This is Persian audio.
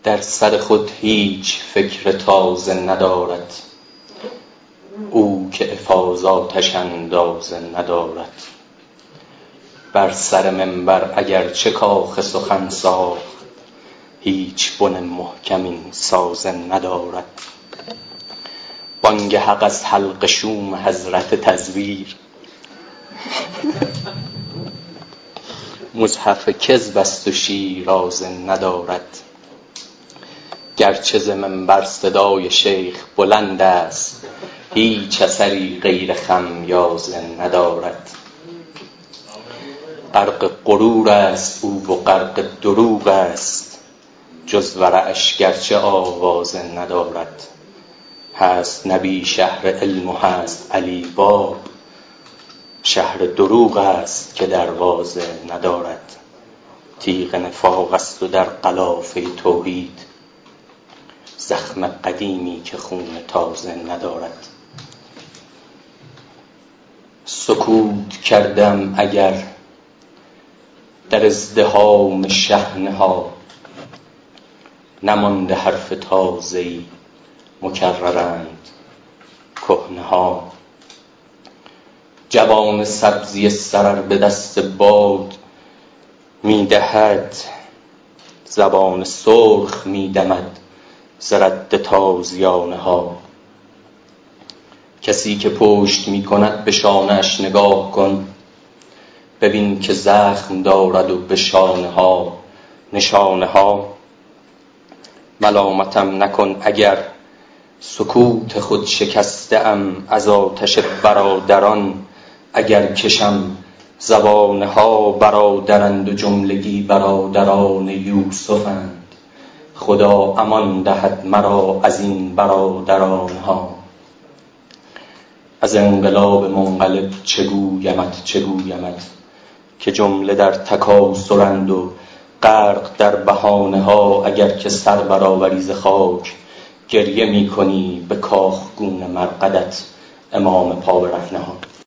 در سر خود هیچ فکر تازه ندارد، او که افاضاتش اندازه ندارد. بر سر منبر اگر چه کاخ سخن ساخت، هیچ بن محکم این سازه ندارد. بانگ حق از حلق شوم حضرت تزویر، مصحف کذب است و شیرازه ندارد. گرچه ز منبر صدای شیخ بلند است، هیچ اثری غیر خمیازه ندارد. غرق غرور است او و غرق دروغ است، جز ورعش گرچه آوازه ندارد. هست نبی شهر علم و هست علی باب، شهر دروغ است که دروازه ندارد. تیغ نفاق است و در غلاف توحید، زخم قدیمی که خون تازه ندارد. سکوت کردم اگر در ازدحام شحنه ها، نمانده حرف تازه‌ای مکررند کهنه ها. جوان سبزی سرر به دست باد می‌دهد، زبان سرخ می‌دمد ز رد تازیانه ها. کسی که پشت می‌کند به شانه‌اش نگاه کن، ببین که زخم دارد و به شانه ها نشانه ها. ملامتم نکن اگر سکوت خود شکسته ام، از آتش برادران اگر کشم زبانه ها. برادرند و جملگی برادران یوسفند، خدا امان دهد مرا از این برادران ها. از انقلاب منقلب چگویمت که جمله در تکاسرند و غرق در بهانه ها. اگر که سر برآوری ز خاک گریه می کنی، به کاخگون مرقدت امام پا برهنه ها.